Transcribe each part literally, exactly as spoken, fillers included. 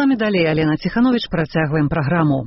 вами далей Алена Ціханович, працягваем праграму.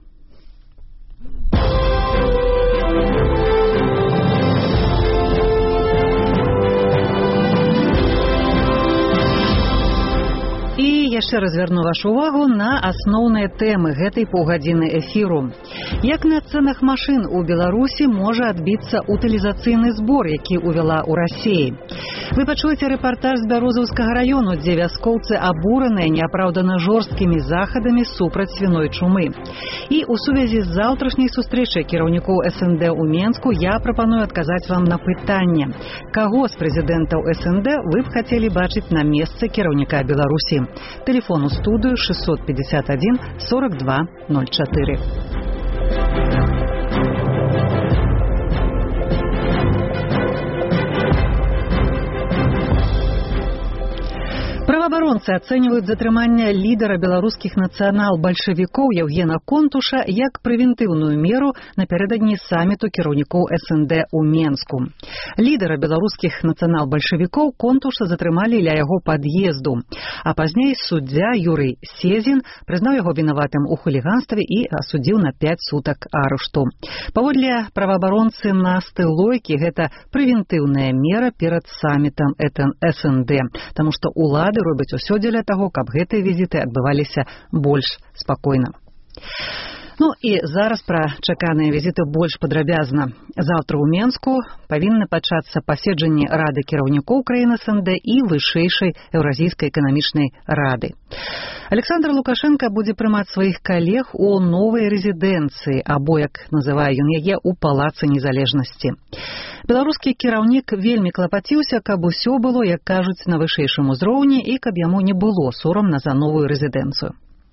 І яшчэ раз вярну вашу увагу на асноўныя тэмы гэтай паўгадзіны эфіру. Як на цэнах машын у Беларусі можа адбіцца утылізацыйны збор, які ўвяла ў Расіі. Вы пачуеце рэпартаж з Бярозаўскага раёну, дзе вяскоўцы абураныя неапраўдана жорсткімі захадамі супраць свіной чумы. І ў сувязі з заўтрашняй сустрэчай кіраўнікоў эс эн дэ ў Менску я прапаную адказаць вам на пытанне. Каго з прэзідэнтаў эс эн дэ вы б хацелі бачыць на месцы кіраўніка Беларусі? Телефон у студию шестьсот пятьдесят один сорок два ноль четыре. Праваабаронцы ацэньваюць затрыманне лідара беларускіх нацыянал-бальшавікоў Яўгена Контуша як прэвентыўную меру напярэдадні саміту кіраўнікоў эс эн дэ ў Менску. Лідара беларускіх нацыянал-бальшавікоў Контуша затрымалі ля яго пад'езду, а пазней суддзя Юрый Сезін прызнаў яго вінаватым у хуліганстве і асудзіў на пяць сутак арышту. Паводле праваабаронцы Насты Лойкі, гэта прэвентыўная мера перад самітам эс эн дэ, таму што улады робяць усё дзеля таго, каб гэтыя візіты адбываліся больш спакойна. Ну і зараз пра чаканыя візіты больш падрабязна. Заўтра ў Менску павінны пачацца паседжанні Рады кіраўнікоў краін эс эн дэ і вышэйшай Еўразійскай эканамічнай рады. Александр Лукашенко будзе прымаць сваіх калег у новай рэзідэнцыі, або, як называе ён яе, у Палацы Незалежнасці. Беларускі кіраўнік вельмі клапаціўся, каб усё было, як кажуць, на вышэйшым узроўні і каб яму не было сорамна за новую рэзідэнцыю.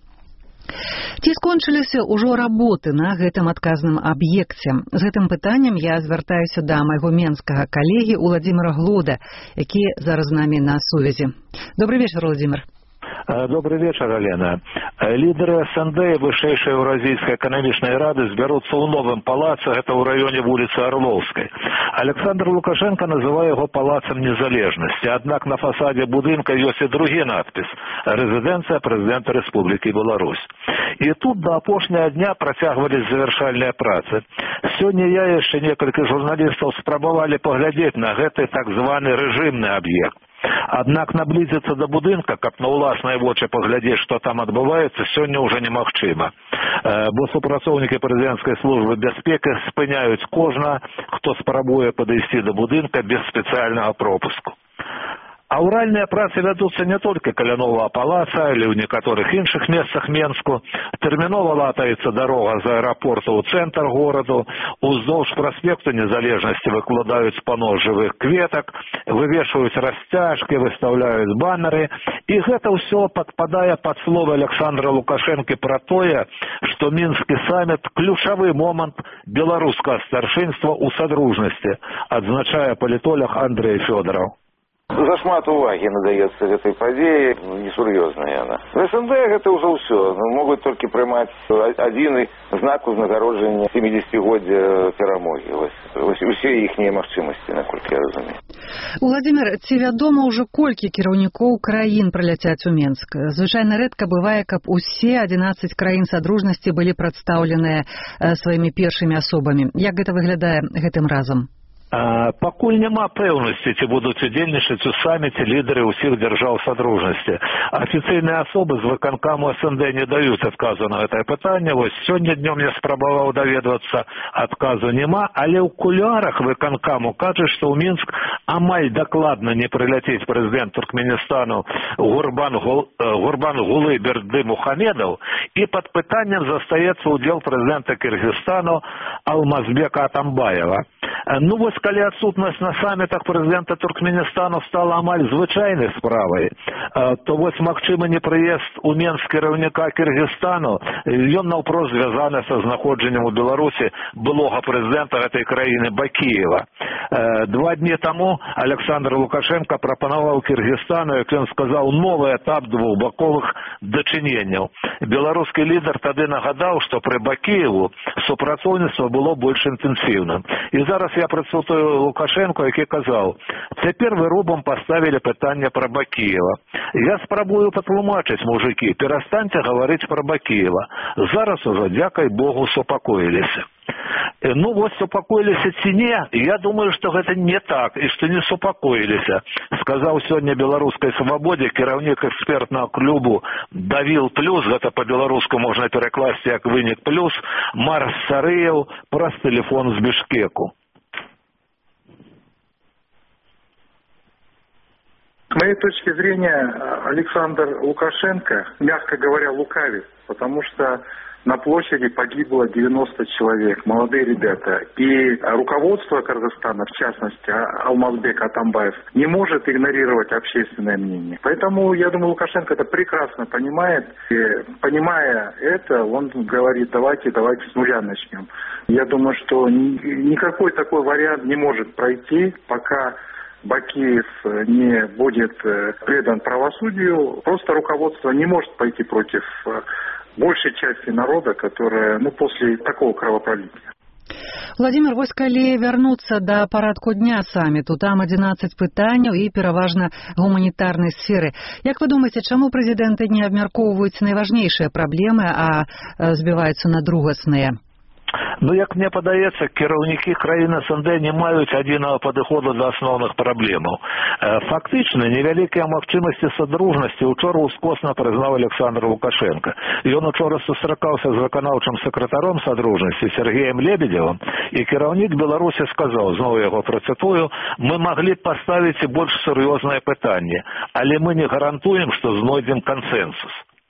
Ці скончыліся ўжо работы на гэтым адказным аб'екце? З гэтым пытаннем я звяртаюся да майго менскага калегі Уладзіміра Глода, які зараз з намі на сувязі. Добрый вечер, Владимир. Добрый вечер, Алена. Лидеры эс эн дэ и вышэйшай Еўразійскай эканамічнай рады збяруцца ў новым палацы, гэта ў раёне вуліцы Орловскай. Александр Лукашенко называе яго палацам незалежнасці, аднак на фасадзе будынка ёсць і другі надпіс «Рэзідэнцыя прэзідэнта Рэспублікі Беларусь». І тут до апошняга дня працягвались завяршальныя працы. Сёння я і яшчэ некалькі журналістаў спрабавалі паглядзець на гэты так званы рэжымны аб'ект. Аднак наблизиться до будынка, каб на ўласныя вочы паглядзець, што там адбываецца, сёння ўжо немагчыма. Бо супрацоўнікі прэзідэнцкай службы бяспекі спыняюць кожнага, хто спрабуе падысці до будынка без спецыяльнага пропуску. Аўральныя працы вядуцца не толькі каля новага палаца, але ў некаторых іншых месцах Менску. Тэрмінова латаецца дарога з аэрапорта ў цэнтр гораду, уздоўж праспекту Незалежнасці выкладаюць пано жывых кветак, вывешваюць расцяжкі, выстаўляюць баннеры, і гэта ўсё падпадае пад словы Александра Лукашэнкі пра тое, што мінскі саміт ключавы момант беларускага старшынства ў садружнасці, адзначае палітолог Андрэй Фёдораў. Зашмат увагі надаецца гэтай падзеі, несур'ёзная яна. эс эн дэ гэта ўжо ўсё. Могуць толькі прымаць адзіны знак узнагароджання сямідзесяцігоддзя перамогі. Вось, вось усе іхнія магчымасці, наколькі я разумею. Уладзімір, ці вядома ўжо колькі кіраўнікоў краін прыляцяць у Менск? Звычайна рэдка бывае, каб усе адзінаццаць краін садружнасці былі прадстаўленыя сваімі першымі асобамі. Як гэта выглядае гэтым разам? Пакуль няма пэўнасці, ці будуць удзельнічаць у саміце лідары ўсіх дзяржаў садружнасці. Афіцыйныя асобы з выканкаму эс эн дэ не даюць адказу на гэтае пытанне. Вось сёння днём я спрабаваў даведвацца, адказу няма, але ў кулуарах выканкаму кажуць, што ў Мінск амаль дакладна не прыляцець прэзідэнт Туркменістану Гурбангулы Бердымухамедов, і пад пытаннем застаецца ўдзел прэзідэнта Кыргызстану Алмазбека Атамбаева. Ну вось, калі адсутнасць на самітах прэзідэнта Туркменістану стала амаль звычайнай справай, то вось магчымы непрыезд у Менск кіраўніка Кыргызстану, ён наўпрост звязаны са знаходжаннем у Беларусі былога прэзідэнта гэтай краіны Бакіева. Два дні таму Александр Лукашенко прапанаваў Кыргызстану, як ён сказаў, новы этап двухбаковых дачыненняў. Беларускі лідар тады нагадаў, што пры Бакіеву супрацоўніцтва было больш інтэнсіўным. І зараз я працу памятаю Лукашенко, який казав: «Тепер ви рубом поставили питання про Бакієва. Я спробую патлумачить, мужики, перестаньте говорити про Бакієва. Зараз уже, дякай Богу, супокоились». Ну вот, супокоились ці не, я думаю, что это не так, и что не супокоились, сказал сегодня Белорусской Свободе кіраўнік экспертного клубу «Давил плюс», это по-белорусски можно перекласти как «Выник плюс», Марс Сарыев, праз телефон с Бишкеку. С моей точки зрения, Александр Лукашенко, мягко говоря, лукавит, потому что на площади погибло девяносто человек, молодые ребята. И руководство Кыргызстана, в частности Алмазбек Атамбаев, не может игнорировать общественное мнение. Поэтому, я думаю, Лукашенко это прекрасно понимает. И, понимая это, он говорит: давайте, давайте с нуля начнем. Я думаю, что никакой такой вариант не может пройти, пока Бакиев не будет предан правосудию. Просто руководство не может пойти против большей части народа, которая, ну, после такого кровопролития. Владимир, вось калі вярнуцца да парадку дня саміту, там адзінаццаць пытанняў і пераважна гуманітарнай сферы. Як вы думаеце, чаму прэзідэнты не абмяркоўваюць найважнейшыя праблемы, а збіваюцца на другасныя? Ну, як мне падаецца, кіраўнікі краін СНД не маюць адзінага падыходу да асноўных праблемаў. Фактычна, невялікія магчымасці садружнасці учора ускосна прызнаў Александр Лукашенко. Ён учора сустракаўся з выканаўчым сакратаром садружнасці Сергеем Лебедевым, і кіраўнік Беларусі сказаў, зноў яго працытую: «Мы маглі б паставіць і больш сур'ёзнае пытанне, але мы не гарантуем, што знойдзем кансэнсус».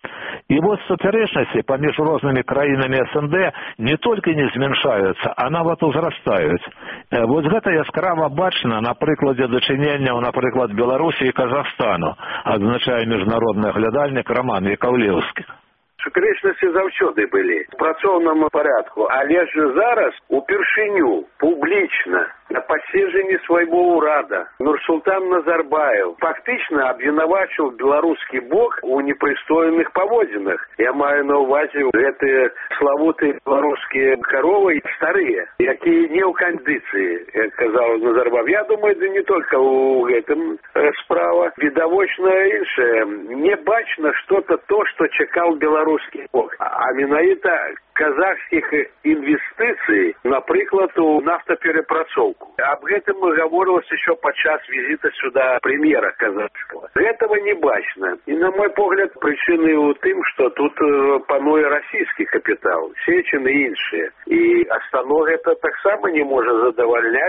И вот супярэчнасці паміж рознымі краінамі СНД не толькі не змяншаюцца, а нават узрастаюць. Вот гэта яскрава бачна на прыкладзе дачыненняў, напрыклад, Беларусі і Казахстану, адзначае міжнародны аглядальнік Роман Яковлеўскі. Супярэчнасці заўсёды былі в працоўным парадку, але ж зараз упершыню публічна на паседжанні свайго ўрада Нурсултан Назарбаев фактычна абвінавачыў беларускі бок у непрыстойных паводзінах. Я маю на ўвазе гэтыя славутыя беларускія каровы старыя, якія не ў кандыцыі, як казаў Назарбаев. Я думаю, да не толькі ў гэтым справа. Відавочна іншае. Не бачна што-то то, што чакаў беларускі бок. А менавіта казахскіх інвестыцый, напрыклад, у нафтаперапрацоўку. Об гэтым гаворылася еще падчас візіта сюда премьера казахского. Этого не бачна. И, на мой погляд, причины у тым, что тут пануе российский капитал, сечены и іншие. И останов это так само не может задовольнять.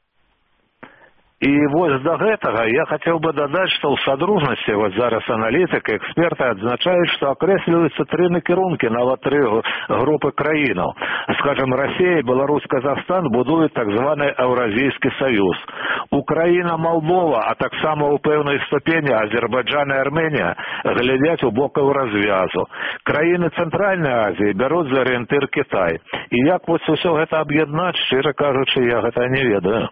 И вот до гэтага я хотел бы додать, что у содружности, вот зараз аналитики, эксперты отзначают, что окреслюются три накірунки, нават три группы краинов. Скажем, Россия, Беларусь, Казахстан будуют так званый Евразийский союз. Украина, Молдова, а так само у певной ступени Азербайджан и Армения глядят у бока в развязу. Краины Центральной Азии берут за ориентир Китай. И як вот все это объединать, щиро кажучи, я это не ведаю.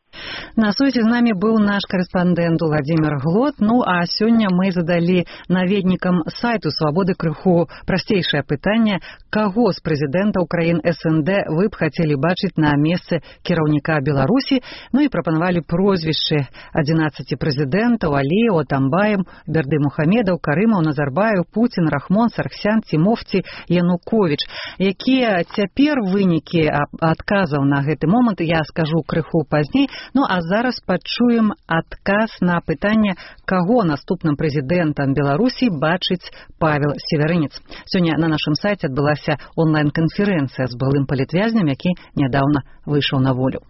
На сути з намі быў наш корэспандэнт Владимир Глот. Ну а сёння мы задалі наведнікам сайту Свабоды крыху прасцейшае пытанне: каго з прэзідэнтаў краін СНД вы б хацелі бачыць на месцы кіраўніка Беларусі? Ну і прапанавалі прозвішчы адзінаццаці прэзідэнтаў: Аліеў, Атамбаев, Бердымухамедаў, Карымаў, Назарбаев, Путін, Рахмон, Сарксян, Цімофці, Януковіч. Якія цяпер вынікі адказаў на гэты момант, я скажу крыху пазней. Ну а зараз пачуем адказ на пытанне, каго наступным прэзідэнтам Беларусі бачыць Павел Севярынец. Сёння на нашым сайце адбылася онлайн-канферэнцыя з былым палітвязням, які нядаўна выйшаў на волю.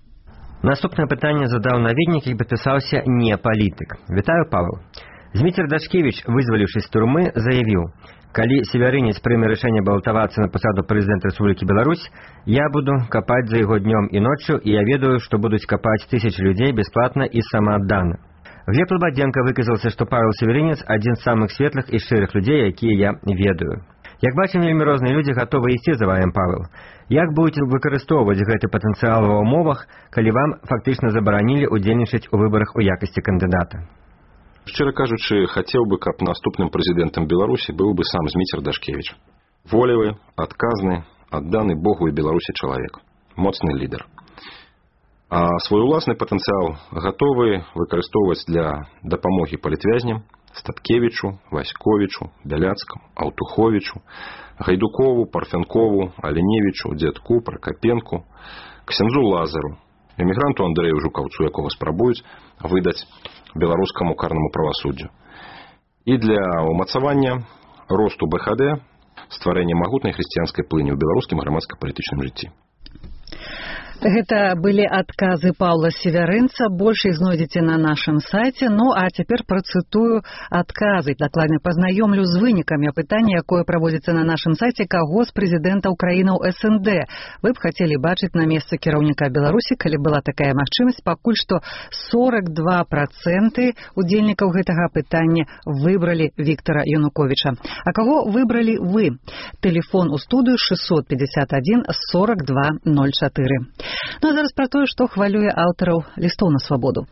Наступнае пытанне задаў наведнік і падпісаўся не палітык. Вітаю, Павел. Зміцер Дашкевіч, вызваліўшись з турмы, заявіў: «Калі Севярынец прыме рашэнне балатавацца на пасаду прэзідэнта Рэспублікі Беларусь, я буду капаць за яго днём і ноччу, і я ведаю, што будуць капаць тысячы людзей бясплатна і самааддана». Глеб Лабадзенко выказаўся, што Павел Севярынец адзін з самых светлых і шчырых людзей, якія я ведаю. Як бачым, вельмі розныя людзі гатовы ісці за вамі, Павел. Як будзеце выкарыстоўваць гэты патэнцыял ва ўмовах, калі вам фактычна забаранілі ўдзельнічаць у выбарах у якасці кандыдата? Шчыра кажучы, хацеў бы, каб наступным прэзідэнтам Беларусі быў бы сам Зміцер Дашкевіч. Волевы, адказны, адданы Богу і Беларусі чалавек. Моцны лідар. А свой уласны патэнцыял гатовы выкарыстоўваць для дапамогі палітвязням Статкевічу, Васьковічу, Бяляцкаму, Аўтуховічу, Гайдукову, Парфянкову, Аленевічу, Дзядку, Пракапенку, ксяндзу Лазару, эмігранту Андрэю Жукаўцу, якога спрабуюць выдаць беларускаму карнаму правасуддзю. І для ўмацавання росту бэ ха дэ, стварэння магутнай хрысціянскай плыні ў беларускім грамадска-палітычным жыцці. Гэта былі адказы Паўла Севярынца, больш іх знойдзеце на нашым сайце. Ну, а цяпер працытую адказы. Дакладна пазнаёмлю з вынікамі апытання, якое праводзіцца на нашым сайце, каго з прэзідэнтаў краінаў эс эн дэ вы б хацелі бачыць на месцы кіраўніка Беларусі, калі была такая магчымасць. Пакуль што сорок два працэнты удзельнікаў гэтага апытання выбралі Віктара Януковіча. А каго выбралі вы? Тэлефон у студыю шестьсот пятьдесят один сорок два ноль четыре. Ну а зараз пра тое, што хвалюе аўтараў лістоў на свабоду.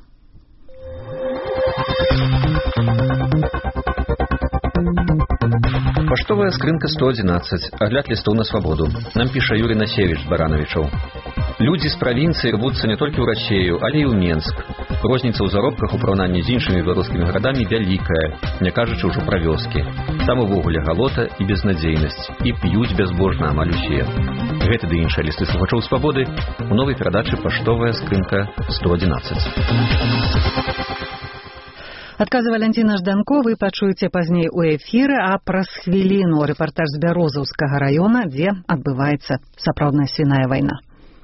Паштовая скрынка сто одиннадцать. Агляд лістоў на свабоду. Нам піша Юрий Насевич з Барановічаў. Людзі з правінцыі рвуцца не толькі ў Расею, але і ў Менск. Розніца ў заробках у параўнанні з іншымі беларускімі гарадамі вялікая, не кажучы ўжо пра вёскі. Там увогуле галота і безнадзейнасць. І п'юць бязбожна амаль усе. Гэты ды іншыя лісты слухачоў свабоды у новай перадачы «Паштовая скрынка сто одиннадцать». Адказы Валянціна Жданко вы пачуеце пазней у эфіры, а праз хвіліну рэпартаж з Бярозаўскага раёна, дзе адбываецца сапраўдная свіная вайна.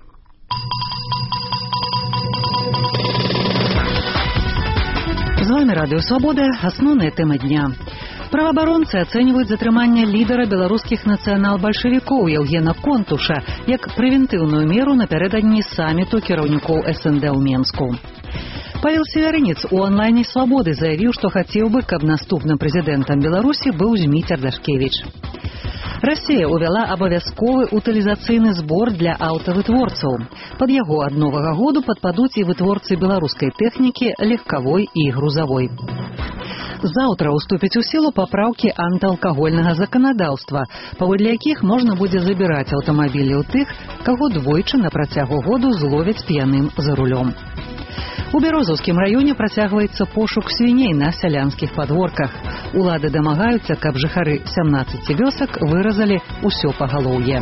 З вами Радыё Свабода. Асноўныя тэмы дня. Праваабаронцы ацэньваюць затрыманне лідара беларускіх нацыянал-бальшавікоў Яўгена Контуша як прэвентыўную меру напярэдадні саміту кіраўнікоў эс эн дэ ў Менску. Павел Севярынец у онлайне «Свабоды» заявіў, што хацеў бы, каб наступным прэзідэнтам Беларусі быў Зміцер Дашкевіч. Расія ўвяла абавязковы утылізацыйны збор для аўтавытворцаў. Пад яго ад новага году падпадуць і вытворцы беларускай тэхнікі легкавой і грузавой. Заўтра уступяць у сілу папраўкі антыалкагольнага заканадаўства, паводле якіх можна будзе забіраць аўтамабілі ў тых, каго двойчы на працягу году зловяць п'яным за рулём. У Бярозаўскім раёне працягваецца пошук свіней на сялянскіх падворках. Улады дамагаюцца, каб жыхары сямнаццаці вёсак выразалі ўсё пагалоўе.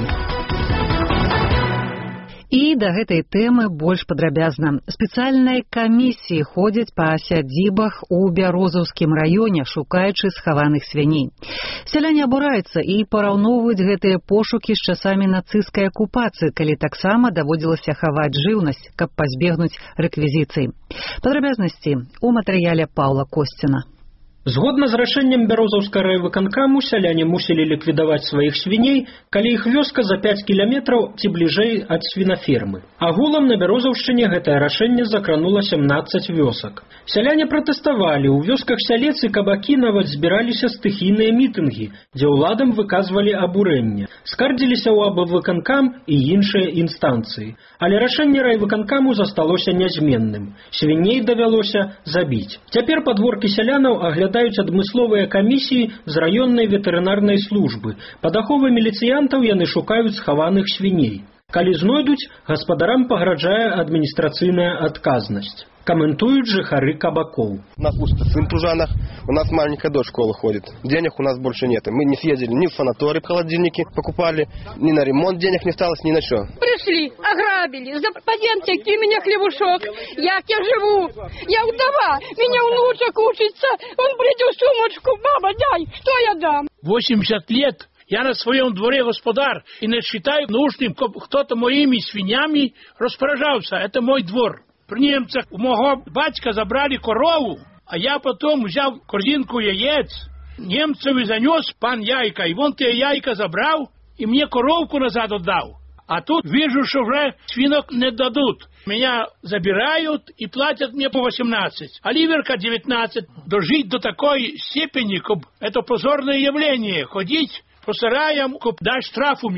І да гэтай тэмы больш падрабязна. Спецыяльныя камісіі ходзяць па сядзібах у Бярозаўскім раёне, шукаючы схаваных свіней. Сяляне абураюцца і параўноўваюць гэтыя пошукі з часамі нацысцкай акупацыі, калі таксама даводзілася хаваць жыўнасць, каб пазбегнуць рэквізіцыі. Падрабязнасці ў матэрыяле Паўла Косціна. Згодна з рашэннем Бярозаўскага райвыканкаму, сяляне мусілі ліквідаваць сваіх свіней, калі іх вёска за пяць кіламетраў ці бліжэй ад свінафермы. Агулам на Бярозаўшчыне гэтае рашэнне закранула сямнаццаць вёсак. Сяляне пратэставалі, у вёсках сялец і кабакі нават збіраліся стыхійныя мітынгі, дзе ўладам выказвалі абурэнне. Скардзіліся ў абвыканкам і іншыя інстанцыі. Але рашэнне райвыканкаму засталося нязменным. Свіней давялося забіць. Цяпер падворкі сялянаў аглядаюць адмысловыя камісіі з раённай ветэрынарнай службы. Пад аховай міліцыянтаў яны шукаюць схаваных свіней. Калі знойдуць, гаспадарам пагражае адміністрацыйная адказнасць. Комментуют жихары кабаков. У нас пусто сын в Тужанах, у нас маленькая дочь в школу ходит. Денег у нас больше нет. Мы не съездили ни в санаторий, холодильники покупали, ни на ремонт денег не осталось, ни на что. Пришли, ограбили, пойдемте, где меня хлебушок, як я живу, я вдова, меня внучек учится, он придет сумочку, баба, дай, что я дам? восемьдесят лет. Я на своем дворе господар и не считаю нужным, кто-то моими свиньями распоряжался. Это мой двор. При немцах у моего батька забрали корову, а я потом взял корзинку яиц. Немцеві занес пан яйка, и вон те яйка забрал, и мне коровку назад отдал. А тут вижу, что уже свинок не дадут. Меня забирают и платят мне по восемнадцать, а ливерка девятнадцать. Дожить до такой степени, коб это позорное явление, ходить по сараям, коб дать штраф у меня.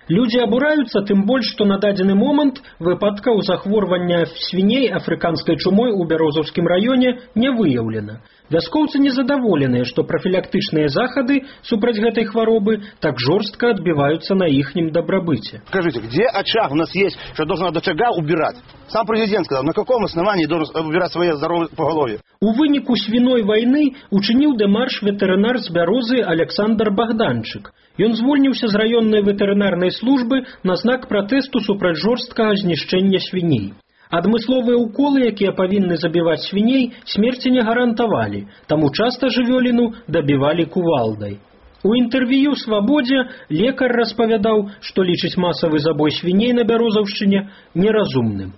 Людзі абураюцца, тым больш, што на дадзены момант выпадкаў захворвання свіней афрыканскай чумой у Бярозаўскім раёне не выяўлена. Вяскоўцы незадаволеныя, што прафілактычныя захады супраць гэтай хваробы так жорстка адбіваюцца на іхнім дабрабыце. Скажите, где очаг у нас есть, что должен от очага убирать? Сам президент сказал, на каком основании должен убирать свое здоровье поголовье? У выніку свіной вайны учыніў дэмарш ветэрынар з Бярозы Александр Богданчык. Ён звольніўся з раённай ветэрынарнай службы на знак пратэсту супраць жорсткага знішчэння свіней. Адмысловыя уколы, якія павінны забіваць свіней, смерці не гарантавалі, таму часта жывёліну дабівалі кувалдай. У інтэрв'ю «Свабодзе» лекар распавядаў, што лічыць масавы забой свіней на Бярозаўшчыне неразумным.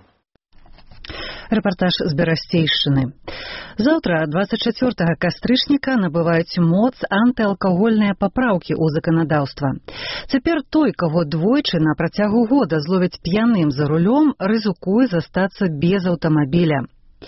Рэпартаж з Берасцейшчыны. Заўтра, двадцать четвёртага кастрычніка, набываюць моц антыалкагольныя папраўкі ў заканадаўства. Цяпер той, каго двойчы на працягу года зловяць п'яным за рулём, рызыкуе застацца без аўтамабіля.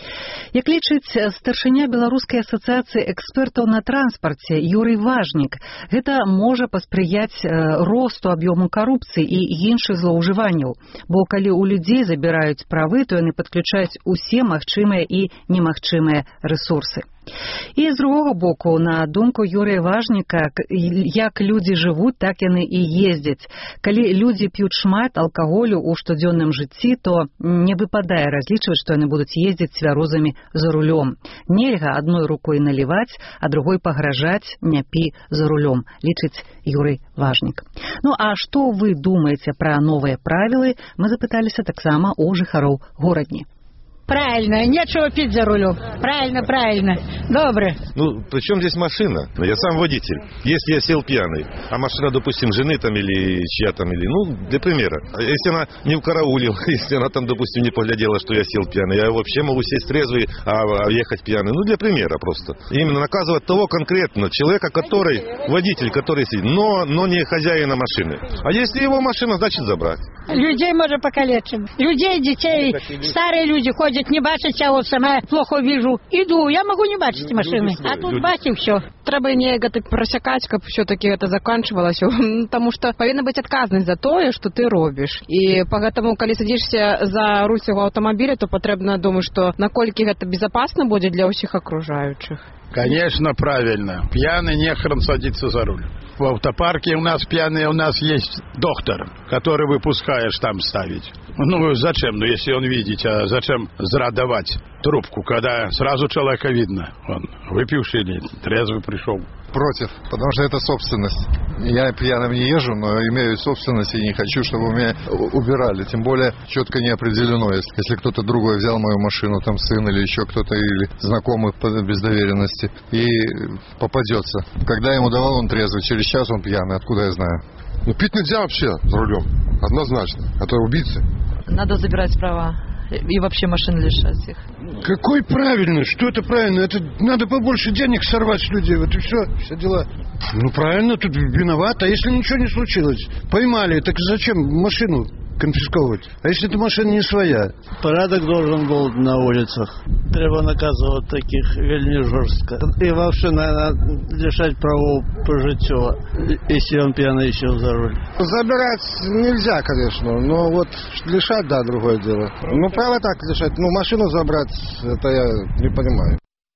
Як лічыць старшыня Беларускай асацыяцыі экспертаў на транспарце Юрый Важнік, гэта можа паспрыяць росту аб'ёму карупцыі і іншых злоўжыванняў, бо калі ў людзей забіраюць правы, то яны падключаюць усе магчымыя і немагчымыя рэсурсы. І з другога боку, на думку Юрыя Важніка, як людзі жывуць, так яны і ездзяць. Калі людзі п'юць шмат алкаголю ў штодзённым жыцці, то не выпадае разлічваць, што яны будуць ездзіць цвярозамі за рулём. Нельга адной рукой наліваць, а другой пагражаць «не пі за рулём», лічыць Юрый Важнік. Ну а што вы думаеце пра новыя правілы, мы запыталіся таксама у жыхароў горадні. Правильно, нечего пить за рулем. Правильно, правильно. Добре. Ну, при чем здесь машина? Я сам водитель. Если я сел пьяный, а машина, допустим, жены там или чья там, или, ну, для примера. Если она не укараулила, если она там, допустим, не поглядела, что я сел пьяный, я вообще могу сесть трезвый, а ехать пьяный. Ну, для примера просто. Именно наказывать того конкретно человека, который, водитель, который сидит, но, но не хозяина машины. А если его машина, значит забрать. Людей можно покалечить. Людей, детей, старые люди ходят, не бачать, я вот сама плохо вижу. Иду, я могу не бачить машины, а тут бачу все. Треба не гэта просякаць, каб все-таки это заканчивалось, потому что повинна быть отказность за то, что ты робишь. И поэтому, когда садишься за руль свого автомобиля, то потребно думать, что накольки это безопасно будет для всех окружающих. Конечно, правильно. Пьяный нехрен садиться за руль. В автопарке у нас пьяные, у нас есть доктор, который выпускаешь там ставить. Ну, зачем? Ну, если он видит, а зачем зря давать трубку, когда сразу человека видно? Он выпивший или трезвый пришел. Против, потому что это собственность. Я пьяным не езжу, но имею собственность и не хочу, чтобы у меня убирали. Тем более четко не определено, если, если кто-то другой взял мою машину, там сын или еще кто-то, или знакомый без доверенности, и попадется. Когда я ему давал, он трезвый, через час он пьяный, откуда я знаю? Ну, пить нельзя вообще за рулем, однозначно, а то убийцы. Надо забирать права. И вообще машин лишать их. Какой правильно? Что это правильно? Это надо побольше денег сорвать с людей. Вот и все, все дела. Ну правильно, тут виноват. А если ничего не случилось? Поймали, так зачем машину конфисковывать? А если эта машина не своя? Порядок должен был на улицах. Треба наказывать таких вельми жестко. И вообще, наверное, лишать правов по житию, если он пьяный еще за руль. Забирать нельзя, конечно, но вот лишать, да, другое дело. Ну, право так лишать, ну, машину забрать, это я не понимаю.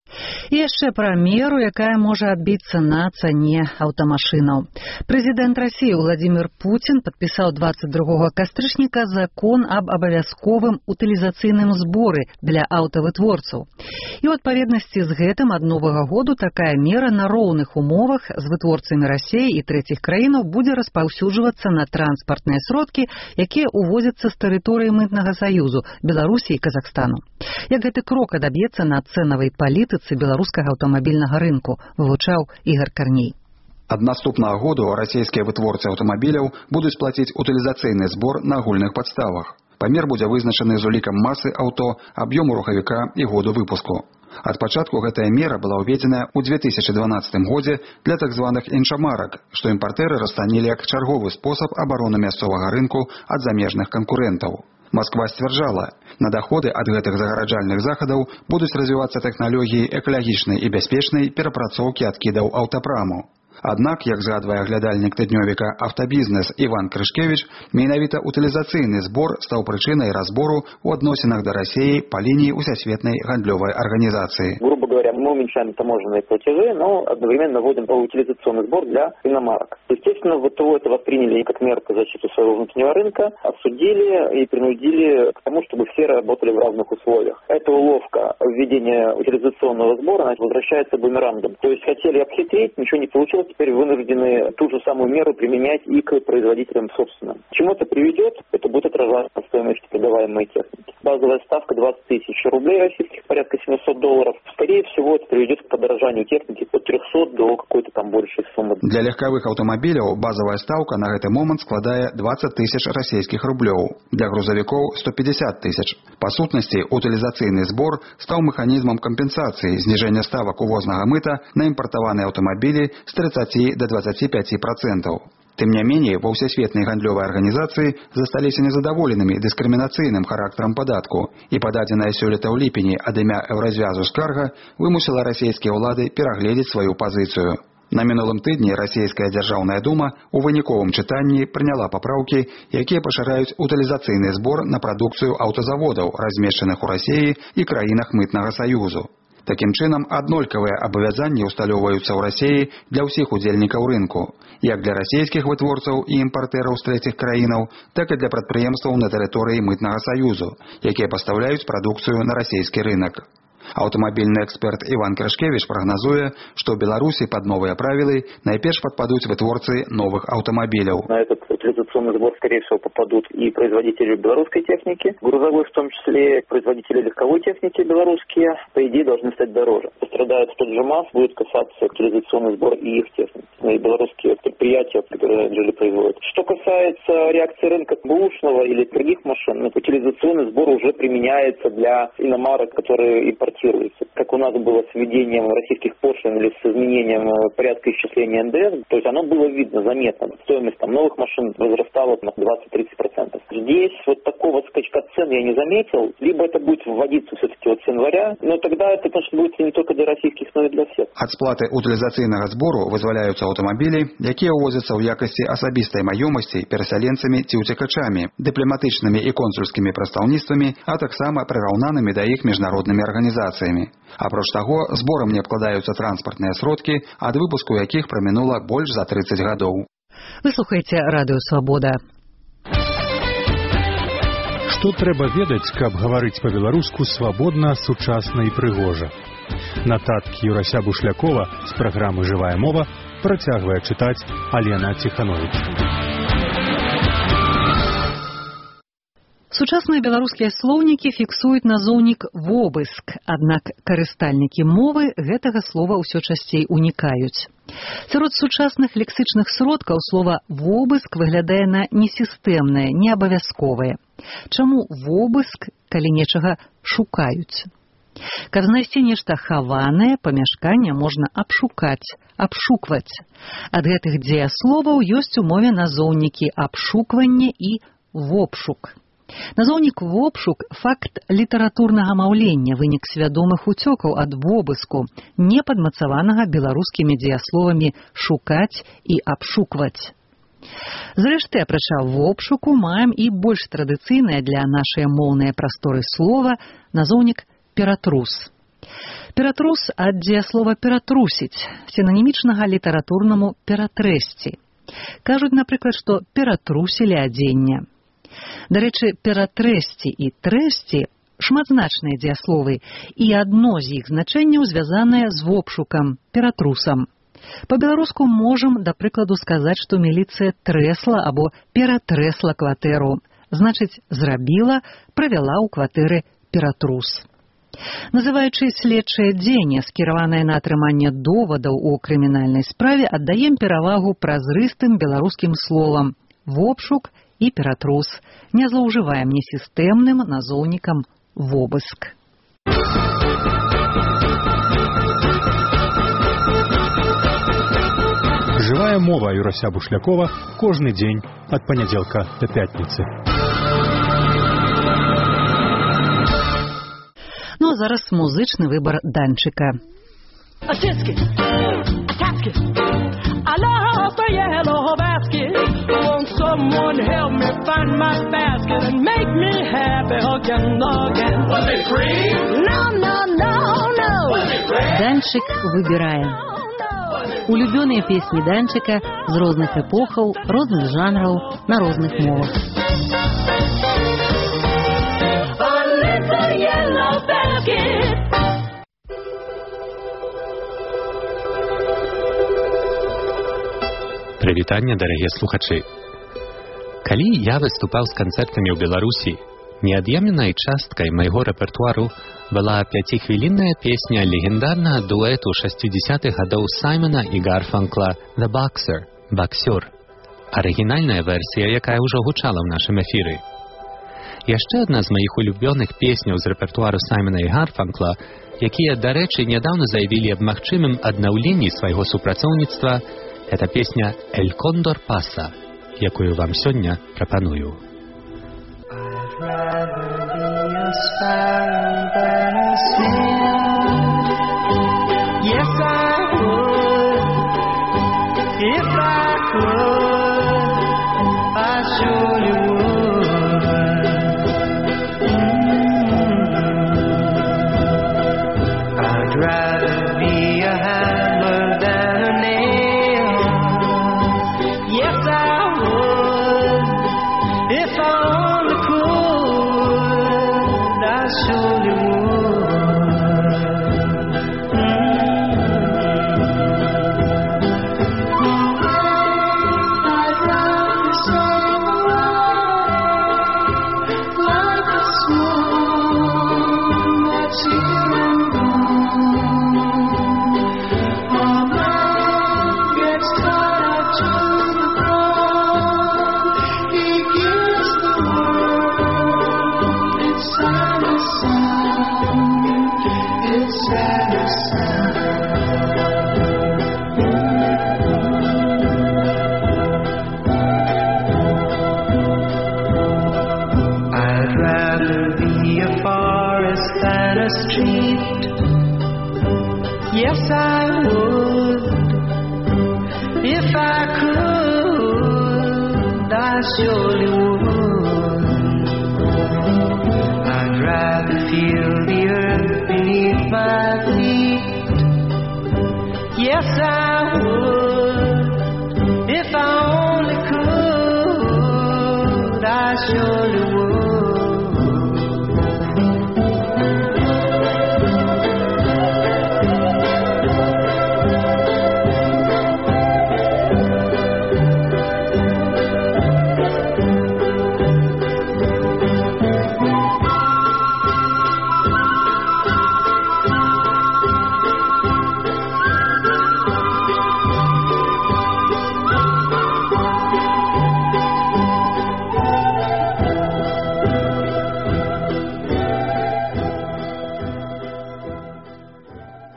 І яшчэ пра меру, якая можа адбіцца на цане аўтамашынаў. Прэзідэнт Расіі Владзімір Пуцін падпісаў двадцать другога кастрычніка закон аб абавязковым утылізацыйным зборы для аўтавытворцаў. І ў адпаведнасці з гэтым ад новага году такая мера на роўных умовах з вытворцамі Расіі і трэціх краінаў будзе распаўсюджвацца на транспартныя сродкі, якія ўвозяцца з тэрыторыі мытнага саюзу Беларусі і Казахстану. Як гэты крок адаб'ецца на цэнавай палітыцы беларускага аўтамабільнага рынку, вывучаў Ігор Карней. Ад наступнага году расійскія вытворцы аўтамабіляў будуць плаціць утылізацыйны збор на агульных падставах. Памер будзе вызначаны з улікам масы аўто, аб'ёму рухавіка і году выпуску. Ад пачатку гэтая мера была ўведзеная ў две тысячы дванаццатым годзе для так званых іншамарак, што імпартэры расцанілі як чарговы спосаб абароны мясцовага рынку ад замежных канкурэнтаў. Москва сцвярджала, на доходы ад гэтых загараджальных захадаў будуць развівацца тэхналогіі экалагічнай і бяспечнай перапрацоўкі адкідаў аўтапраму. Аднак, як згадвае глядальнік тыднёвіка «Автобізнес» Іван Крышкевіч, менавіта утылізацыйны збор стаў прычынай разбору ў адносінах да Расіі па лініі Усесветнай гандлёвай арганізацыі. Грубо говоря, мы уменьшаем таможенные платежи, но одновременно вводим утилизационный сбор для иномарок. Естественно, ВТО это восприняли как меру по защите своего внутреннего рынка, осудили и принудили к тому, чтобы все работали в равных условиях. Эта уловка введения утилизационного сбора она возвращается бумерангом. То есть хотели обхитрить, ничего не получилось, теперь вынуждены ту же самую меру применять и к производителям собственным. К чему это приведет? Это будет отражаться на стоимости продаваемой техники. Базовая ставка двадцать тысяч рублей российских, порядка семьсот долларов. Скорее всего, это приведет к подорожанию техники от трёхсот до какой-то там большей суммы. Для легковых аўтамабіляў базовая ставка на гэты момант складае двадцать тысяч расійскіх рублёў. Для грузавікоў сто пятьдесят тысяч. Па сутнасці, утылізацыйны збор стаў механізмам кампенсацыі знижения ставак увознага мыта на імпартаваныя аўтамабілі з тридцати до двадцати пяти процентов. Тым не менее, ва Ўсесветнай гандлёвай арганізацыі засталіся незадаволенымі дыскрымінацыйным характарам падатку, і пададзеная сёлета ў ліпені ад імя Еўразвязу скарга вымусіла расійскія ўлады перагледзець сваю пазіцыю. На мінулым тыдні расійская дзяржаўная дума ў выніковым чытанні прыняла папраўкі, якія пашыраюць утылізацыйны збор на прадукцыю аўтазаводаў, размешчаных у Расіі і краінах мытнага саюзу. Такім чынам, аднолькавыя абавязанні ўсталёўваюцца ў Расіі для ўсіх удзельнікаў рынку, як для расійскіх вытворцаў і імпартэраў з трэціх краінаў, так і для прадпрыемстваў на тэрыторыі мытнага саюзу, якія пастаўляюць прадукцыю на расійскі рынок. Аўтамабільны эксперт Іван Крышкевіч прагназуе, што ў Беларусі пад новыя правілы найперш падпадуць вытворцы новых аўтамабіляў. На этот утилизационный сбор, скорее всего, попадут и производители белорусской техники, грузовой в том числе, производители легковой техники белорусские, по идее, должны стать дороже. Пострадает тот же МАЗ, будет касаться утилизационный сбор и их техники, и белорусские предприятия, которые жили производят. Что касается реакции рынка бэушного или других машин, утилизационный сбор уже применяется для иномарок, которые импортируются. Как у нас было с введением российских пошлин или с изменением порядка исчисления эн дэ эс, то есть оно было видно, заметно. Стоимость там новых машин возрастала на двадцать-тридцать процентов. Здесь вот такого скачка цен я не заметил. Либо это будет вводиться все-таки вот с января, но тогда это, конечно, будет не только для российских, но и для всех. Ад сплаты утылізацыйнага збору вызваляюцца аўтамабілі, якія ўвозяцца ў якасці асабістай маёмасці перасяленцамі ці ўцекачамі, дыпламатычнымі і консульскімі прадстаўніцтвамі, а таксама прыраўнанымі да іх міжнароднымі арганізацыямі. Апроч таго, зборам не абкладаюцца транспартныя сродкі, ад выпуску якіх прамінула больш за тридцать гадоў. Вы слухаеце радыё Свабода. Што трэба ведаць, каб гаварыць па-беларуску свабодна, сучасна і прыгожа? Нататкі Юрася Бушлякова з праграмы «Жывая мова» працягвае чытаць Алена Ціхановіч. Сучасныя беларускія слоўнікі фіксуюць назоўнік «вобыск», аднак карыстальнікі мовы гэтага слова ўсё часцей унікаюць. Сярод сучасных лексычных сродкаў слова «вобыск» выглядае на несістэмнае, неабавязковае. Чаму «вобыск», калі нечага шукаюць? Каб знайсці нешта хаванае, памяшканне можна абшукаць, абшукваць. Ад гэтых дзеясловаў ёсць у мове назоўнікі «абшукванне» і «вобшук». Назоўнік «вобшук» – факт літаратурнага маўлення, вынік свядомых уцёкаў ад вобыску, не падмацаванага беларускімі дзеясловамі «шукаць» і «абшукваць». Зрэшты, апрача «вобшуку» маем і больш традыцыйнае для нашай моўнай прасторы слова назоўнік «ператрус». Ператрус ад дзеяслова «ператрусіць», сінанімічнага літаратурнаму «ператрэсці». Кажуць, напрыклад, што ператрусілі адзенне. Дарэчы, ператрэсці і трэсці шматзначныя дзеясловы, і адно з іх значэнняў звязанае з вобшукам, ператрусам. Па-беларуску можам, да прыкладу, сказаць, што міліцыя трэсла або ператрэсла кватэру. Значыць, зрабіла, правяла ў кватэры ператрус. Называючы следчае дзеянне, скіраванае на атрыманне довадаў у крымінальнай справе, аддаем перавагу празрыстым беларускім словам «вобшук» і ператрус, не злоўжываем несістэмным назоўнікам «вобыск». Жывая мова Юрася Бушлякова кожны дзень ад панядзелка да пятніцы. Ну а зараз музычны выбар Данчыка. Осетский, Осетский, I lost a yellow basket. Won't someone help me find my basket and make me happy again, again? Was it free? No, no, no, no. Was it red? Данчик выбирае. Улюбёныя песні Данчыка з розных эпохаў, розных жанраў, на розных мовах. A little yellow basket. Прывітанне, дарагія слухачы. Калі я выступаў з канцэртамі ў Беларусі, неад'емнай часткай майго рэпертуару была пяцихвілінная песня легендарнага дуэту шэсцідзесятых гадоў Саймона і Гарфанкла «The Boxer» – «Баксёр». Арыгінальная версія, якая ўжо гучала ў нашым эфіры. Яшчэ адна з маіх улюбёных песняў з рэпертуару Саймона і Гарфанкла, якія, дарэчы, нядаўна заявілі аб магчымым аднаўленні свайго супрацоўніцтва, это песня «El Condor Pasa», якую вам сёння прапаную. I'd rather be a sparrow than a snail. Yes, I would. If I could, I surely would. Mm-hmm. I'd rather be a hammer than a nail. Yes, I would. If I only could, I surely would. Mm-hmm. I'd rather sail away like a swan that's here and gone. My man gets tied to the bone. He gives the word. It's sad as sound. It's sad as sound. I'd rather be a forest than a street. Yes, I would. If I could, I surely would. I'd rather feel the earth beneath my feet. Yes, I